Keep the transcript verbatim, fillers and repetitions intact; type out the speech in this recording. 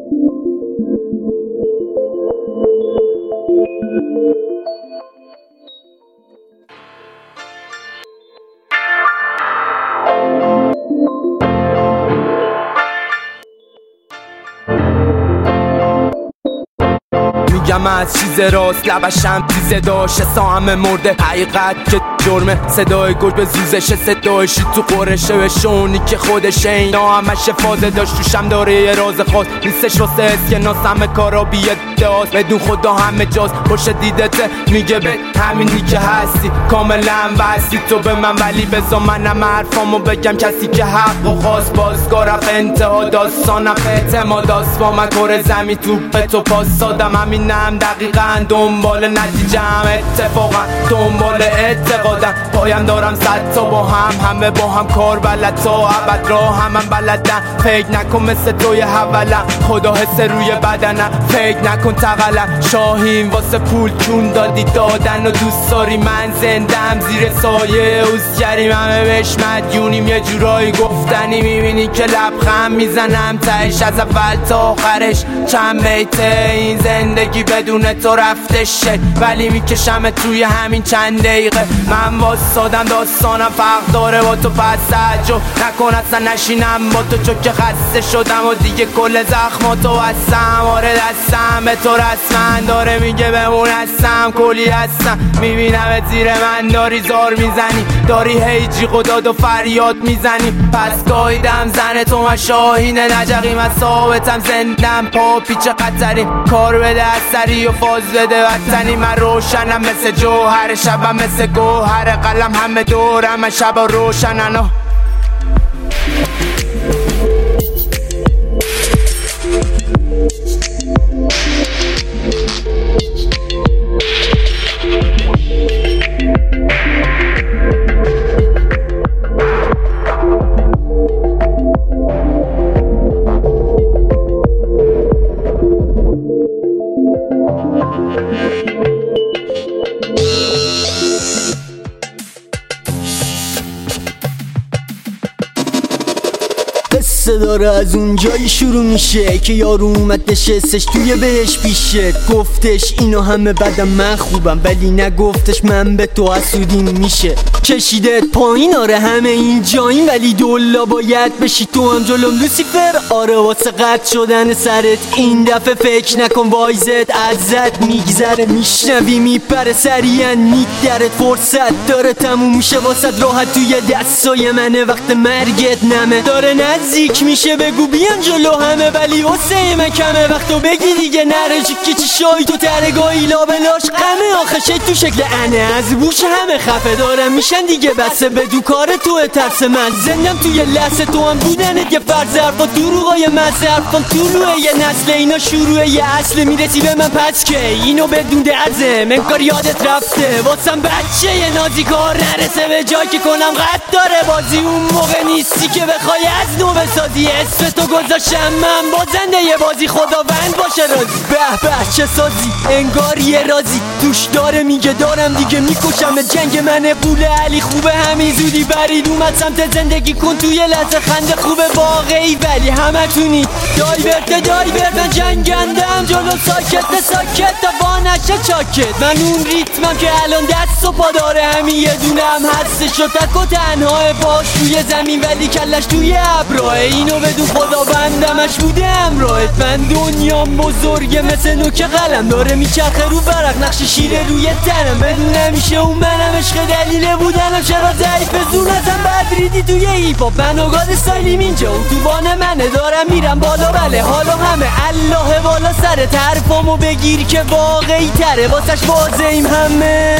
میگم از چیز راست لبشم تیزه داشت سا همه مرده حقیقت که جرمه صدای گل به زوزش صدایشی تو قرشه به شونی که خودشه اینا همش فازه داشت توشم داره یه راز خاص نیستش واسه اسکناس همه کارا بیه داست بدون خدا همه جاست پشت دیدته میگه به همینی که هستی کاملا واسی تو به من ولی بزا منم حرفامو بگم کسی که حق و خواست بازگاه رفت انتها داستانم اعتماد داست با من کره زمین توپ تو پاس سادم همینم دقیقا دنبال نتیجم اتفاقا دنبال اعتقادم پایم دارم صد تا با هم همه با هم کار بلد تا عبد را هم هم بلدن فکر نکن مثل توی حولم خدا حس روی بدنم فکر نکن تقلم شاهین واسه پول چون دادی دادن و دوست داری من زندم زیر سایه اوزگریم همه بهش مدیونیم یه جورایی گفتنی میبینی که لبخند میزنم تهش از اول تا آخرش چند بیته این زندگی بدون تو رفتشه ولی میکشم توی همین چند دقیقه من واسادم داستانم فرق داره با تو پس سجو نکن اصلا نشینم با تو چون که خسته شدم و دیگه کل زخماتو هستم آره دستم به تو رسمن داره میگه بمون هستم کلی هستم میبینم زیر من داری زار میزنی داری هی جیغ و داد و فریاد میزنی پس گایدم زن تو من شاهینه نجقی من ثابتم زندم پا پیچ قطری کار بده اثری و فاز بده وطنی من روشنم مثل جوهر شبم مثل گوهر قلم همه دورم من شب روشنن قصه داره از اون جایی شروع میشه که یارو اومد نشستش توی بهش پیشت گفتش اینو همه بدم من خوبم ولی نگفتش من به تو حسودیم میشه کشیدت پایین آره همه این جایین ولی دولا باید بشی تو هم جلوم لوسیفر آره واسه قطع شدن سرت این دفعه فکر نکن وایزت ازت میگذره میشنوی میپره سریعا میدرت فرصت داره تموم میشه واسه راحت توی دستای منه وقت مرگت نمه داره نزدیک میشه بگو بیان جلو همه ولی واسه من کمه وقتو بگی دیگه نره چی چی شای تو ترگاهی لابلاش غمه آخشه تو شکل انه از بوش همه خفه دارم میشن دیگه بسه بدو کار تو ترس من زندم توی لحظه تو هم بودنت یه فرض حرفا دروغای مزه حرفان طلوعه یه نسل اینا شروعه یه اصل میرسی به من پس که اینو بدون درزه منکار یادت رفته واسم بچه یه نازی کار نرسه به جای که کنم قد داره بازی اون موقع نیستی که بخوای از نو بسازی اسم تو گذاشتم من بازنده یه بازی خداوند باشه راضی به به چه سازی انگار یه رازی توش داره میگه دارم دیگه میکشم به جنگ منه پول علی خوبه همین زودی برید اومد سمت زندگی کن توی لحظه خنده خوبه واقعی ولی همه تونی دای برده دای برده جنگندم جلو ساکت ساکت تا با نشه چاکت من اون ریتمم که الان دست و پا داره همین یه دونم هستش و تک و تنها باش توی زمین ولی کلش توی ابراه اینو بدون خدا بندمش بوده امراهت من دنیام بزرگه مثل نوک قلم داره میچرخه رو برق نقش شیره روی تنم بدون نمیشه اون منم عشق دلیله بودنم چرا ضعیف زون ازم بد ریدی توی هیپاپ من و گاد استایلیم اینجا اتوبان منه دارم میرم بالا بله حالا همه الله بالا سر طرفامو بگیر که واقعی تره واسش بازیم همه